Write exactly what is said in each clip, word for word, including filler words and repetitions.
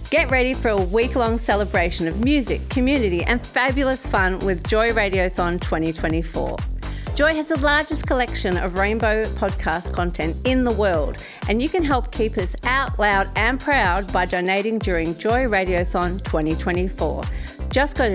Get ready for a week-long celebration of music, community and fabulous fun with Joy Radiothon twenty twenty-four. Joy has the largest collection of rainbow podcast content in the world, and you can help keep us out loud and proud by donating during Joy Radiothon twenty twenty-four. Just go to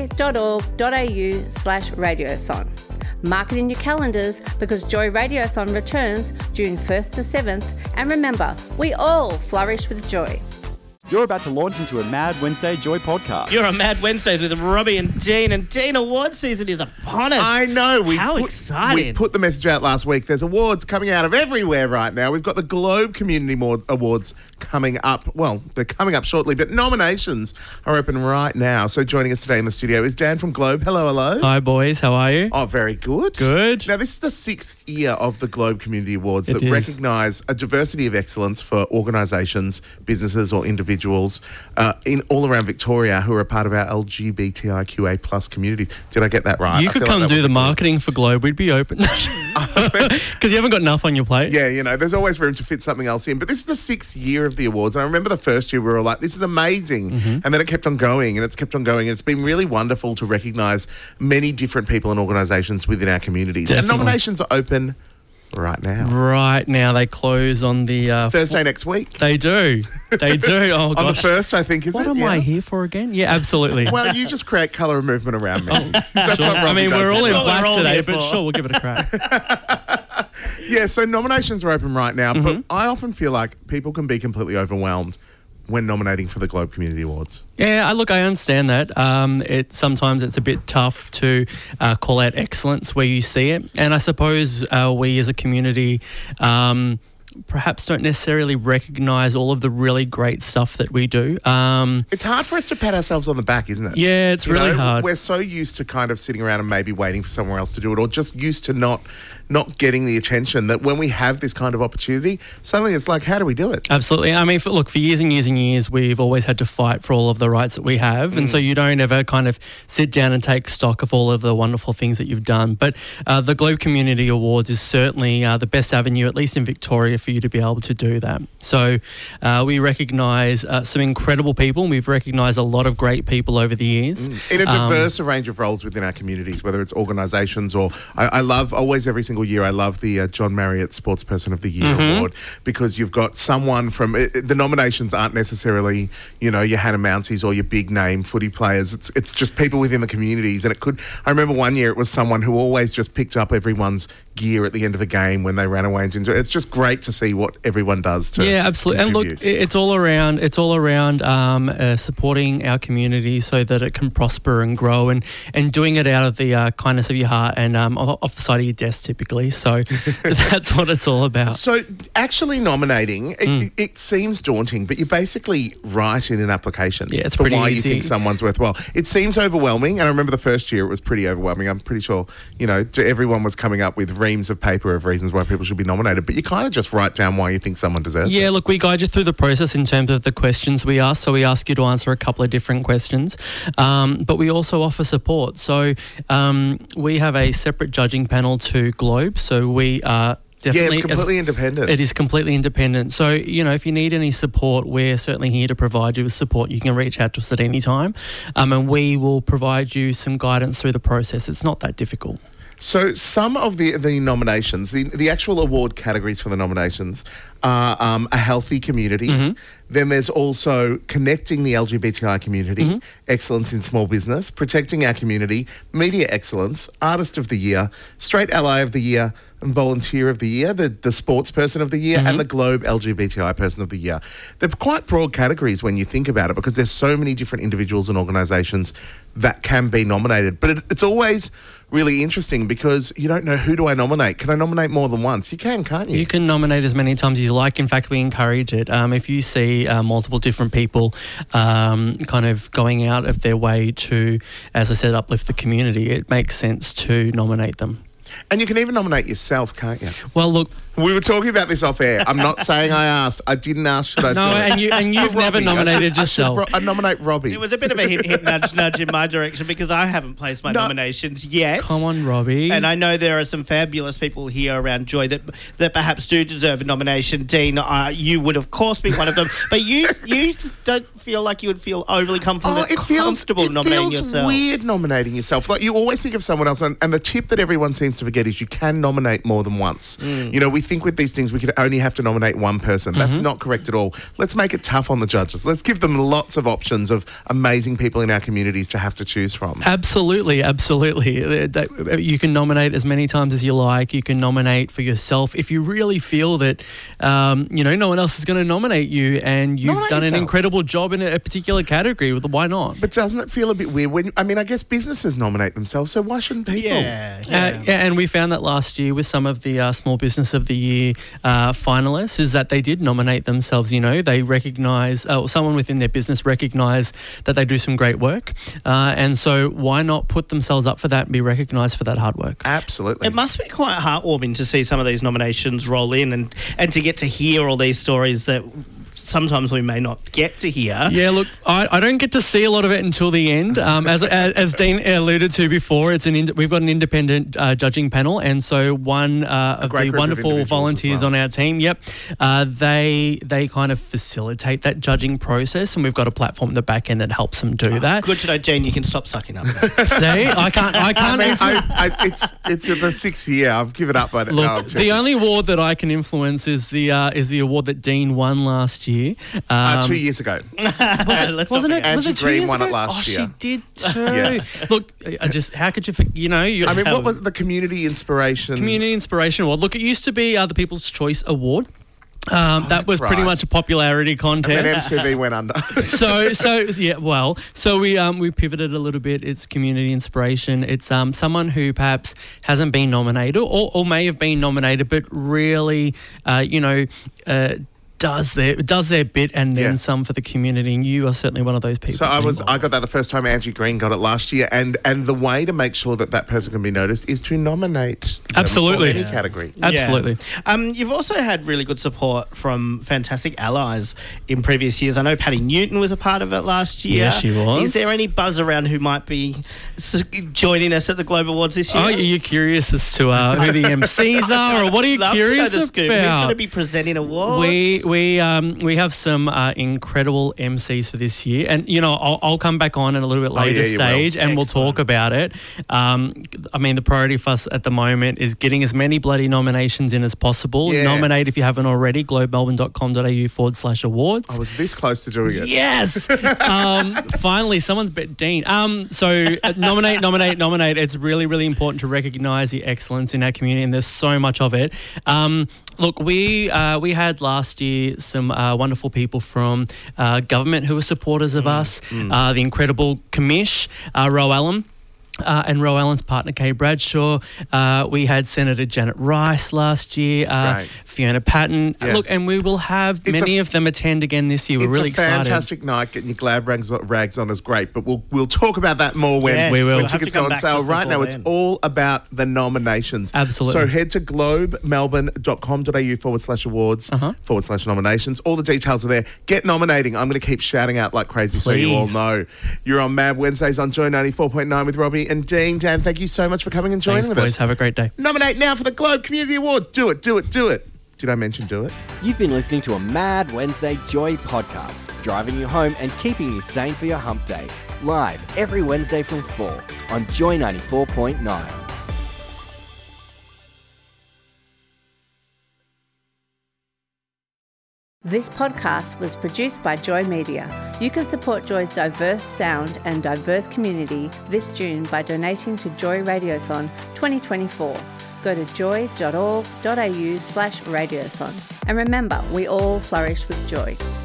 joy.org.au slash radiothon. Mark it in your calendars because Joy Radiothon returns June first to seventh, and remember, we all flourish with joy. You're about to launch into a Mad Wednesday Joy podcast. You're on Mad Wednesdays with Robbie and Dean, and Dean, award season is upon us. I know. We How put, exciting. We put the message out last week. There's awards coming out of everywhere right now. We've got the Globe Community Awards coming up. Well, they're coming up shortly, but nominations are open right now. So joining us today in the studio is Dan from Globe. Hello, hello. Hi, boys. How are you? Oh, very good. Good. Now, this is the sixth year of the Globe Community Awards It that is. recognise a diversity of excellence for organisations, businesses or individuals uh, in all around Victoria who are a part of our L G B T I Q A plus communities. Did I get that right? You I could feel come like that do was the a good- marketing for Globe. We'd be open. Because you haven't got enough on your plate. Yeah, you know, there's always room to fit something else in. But this is the sixth year of the awards. And I remember the first year we were like, this is amazing. Mm-hmm. And then it kept on going and it's kept on going. And it's been really wonderful to recognise many different people and organisations within our communities. Definitely. And nominations are open right now. Right now, they close on the... Uh, Thursday f- next week. They do. They do. Oh, On the gosh. first, I think, is What it? am Yeah. I here for again? Yeah, absolutely. Well, you just create colour and movement around me. That's Sure. what I Robbie mean, does we're all as in well. That's what black we're all today, here but for. sure, we'll give it a crack. Yeah, so nominations are open right now, Mm-hmm. but I often feel like people can be completely overwhelmed when nominating for the Globe Community Awards. Yeah, I look, I understand that. Um, it sometimes it's a bit tough to uh, call out excellence where you see it, and I suppose uh, we as a community um, perhaps don't necessarily recognise all of the really great stuff that we do. Um, It's hard for us to pat ourselves on the back, isn't it? yeah, it's You really know, hard. We're so used to kind of sitting around and maybe waiting for somewhere else to do it, or just used to not not getting the attention that when we have this kind of opportunity, suddenly it's like, how do we do it? Absolutely. I mean, for, look, for years and years and years, we've always had to fight for all of the rights that we have. And so you don't ever kind of sit down and take stock of all of the wonderful things that you've done. But uh, the Globe Community Awards is certainly uh, the best avenue, at least in Victoria, for you to be able to do that. So uh, we recognise uh, some incredible people. We've recognised a lot of great people over the years. In a Um, diverse range of roles within our communities, whether it's organisations or I, I love always every single year I love the uh, John Marriott Sportsperson of the Year Mm-hmm. award, because you've got someone from it, it- the nominations aren't necessarily, you know, your Hannah Mounties or your big name footy players. It's it's just people within the communities. And it could I remember one year it was someone who always just picked up everyone's gear at the end of a game when they ran away and enjoyed. It's just great to see what everyone does to Yeah, absolutely. And look, contribute. it- it's all around. It's all around um, uh, supporting our community so that it can prosper and grow, and, and doing it out of the uh, kindness of your heart and um, off off the side of your desk, typically. So that's what it's all about. So actually nominating, it, Mm. it, it seems daunting, but you basically write in an application Yeah, it's for pretty why easy. you think someone's worthwhile. It seems overwhelming, and I remember the first year it was pretty overwhelming. I'm pretty sure, you know, to- everyone was coming up with reams of paper of reasons why people should be nominated, but you kind of just write down why you think someone deserves Yeah, it. look, we guide you through the process in terms of the questions we ask. So we ask you to answer a couple of different questions, um, but we also offer support. So um, we have a separate judging panel to Globe. So we are Yeah, definitely... it's completely independent. It is completely independent. So, you know, if you need any support, we're certainly here to provide you with support. You can reach out to us at any time, um, and we will provide you some guidance through the process. It's not that difficult. So some of the the nominations, the, the actual award categories for the nominations are um, a healthy community. Mm-hmm. Then there's also connecting the L G B T I community, Mm-hmm. excellence in small business, protecting our community, media excellence, artist of the year, straight ally of the year, and volunteer of the year, the, the sports person of the year, Mm-hmm. and the Globe L G B T I person of the year. They're quite broad categories when you think about it, because there's so many different individuals and organisations that can be nominated. But it, it's always really interesting because you don't know, who do I nominate? Can I nominate more than once? You can, can't you? You can nominate as many times as you like. In fact, we encourage it. Um, if you see uh, multiple different people um, kind of going out of their way to, as I said, uplift the community, it makes sense to nominate them. And you can even nominate yourself, can't you? Well, look, We were talking about this off air. I'm not saying I asked. I didn't ask. Should I No, do it? and you and you've For never Robbie. nominated I should, I, should, yourself. ro- I nominate Robbie. It was a bit of a hint, hint nudge, nudge in my direction because I haven't placed my No. nominations yet. Come on, Robbie. And I know there are some fabulous people here around Joy that that perhaps do deserve a nomination. Dean, uh, you would of course be one of them, but you you don't feel like you would feel overly comfortable, Oh, it feels, comfortable it nominating feels yourself. weird nominating yourself. Like you always think of someone else, and, and the tip that everyone seems to forget is you can nominate more than once. Mm. You know, we think with these things we could only have to nominate one person. That's Mm-hmm. not correct at all. Let's make it tough on the judges. Let's give them lots of options of amazing people in our communities to have to choose from. Absolutely, absolutely. Uh, that- You can nominate as many times as you like. You can nominate for yourself if you really feel that um, you know no one else is going to nominate you, and you've Nominate done an yourself. incredible job in a, a particular category. Why not? But doesn't it feel a bit weird when? I mean, I guess businesses nominate themselves, so why shouldn't people? Yeah, Uh, yeah. yeah, and we found that last year with some of the uh, Small Business of the Year uh, finalists is that they did nominate themselves. You know, they recognise, uh, someone within their business recognise that they do some great work, uh, and so why not put themselves up for that and be recognised for that hard work? Absolutely. It must be quite heartwarming to see some of these nominations roll in and, and to get to hear all these stories that sometimes we may not get to hear. Yeah, look, I, I don't get to see a lot of it until the end. Um, as, as as Dean alluded to before, it's an ind- we've got an independent uh, judging panel, and so one uh, of great the group of wonderful individuals as volunteers well. on our team, yep, uh, they they kind of facilitate that judging process, and we've got a platform at the back end that helps them do that. Good to know, Dean, you can stop sucking up. See, I can't, I I can't. mean, influence- I, I, it's it's the sixth year. I've given up. But Look, no, I'm the joking. only award that I can influence is the uh, is the award that Dean won last year. Um, uh, two years ago. Let's Wasn't not it? forget. Was Angie it two Green years won it ago? last oh, year. she did too. Yes. Look, I just how could you? forg- You know, you I mean, what was the community inspiration? Community Inspiration Award. Look, it used to be uh, the People's Choice Award. Um, that that's was pretty right. much a popularity And contest. M C V went under. so so yeah, well, so we um we pivoted a little bit. It's community inspiration. It's um someone who perhaps hasn't been nominated or, or may have been nominated, but really, uh, you know, uh, does their does their bit and then Yeah. some for the community. And you are certainly one of those people. So I was I got that the first time. Angie Green got it last year, and and the way to make sure that that person can be noticed is to nominate them Absolutely. for any Yeah. category. Absolutely. Yeah. Um, you've also had really good support from fantastic allies in previous years. I know Patty Newton was a part of it last year. Yeah, she was. Is there any buzz around who might be s- joining us at the Globe Awards this year? Oh, are you curious as to uh, who the M Cs are, or what are you Love to know curious the scoop. Who's going about? to be presenting awards? We we um we have some uh, incredible M Cs for this year, and you know I'll, I'll come back on in a little bit Oh, later yeah, you will. stage, and we'll Excellent. talk about it. Um, I mean the priority for us at the moment is getting as many bloody nominations in as possible. Yeah. Nominate if you haven't already. globemelbourne.com.au forward slash awards. I was this close to doing it. Yes. um, finally, someone's bet Dean. Um, so uh, nominate, nominate, nominate. It's really, really important to recognise the excellence in our community, and there's so much of it. Um, look, we uh, we had last year some uh, wonderful people from uh, government who were supporters of us. Uh, the incredible commish, uh, Ro Allen. Uh, and Ro Allen's partner, Kay Bradshaw. Uh, we had Senator Janet Rice last year, uh, great. Fiona Patton. Yeah. Look, and we will have It's many a- of them attend again this year. We're It's really a excited. fantastic night. Getting your glad rags, rags on is great, but we'll we'll talk about that more when, Yes, We will. when we'll have tickets to come go on back sale. just Right now, before it's then. all about the nominations. Absolutely. So head to globemelbourne.com.au forward slash awards Uh-huh. forward slash nominations. All the details are there. Get nominating. I'm going to keep shouting out like crazy so you all Please. know. You're on Mad Wednesdays on Joy ninety-four point nine with Robbie and Dean. Dan, thank you so much for coming and joining Thanks, with boys. us. Have a great day. Nominate now for the Globe Community Awards. Do it, do it, do it. Did I mention do it? You've been listening to a Mad Wednesday Joy podcast, driving you home and keeping you sane for your hump day. Live every Wednesday from four on Joy ninety-four point nine. This podcast was produced by Joy Media. You can support Joy's diverse sound and diverse community this June by donating to Joy Radiothon twenty twenty-four. Go to joy.org.au slash radiothon. And remember, we all flourish with joy.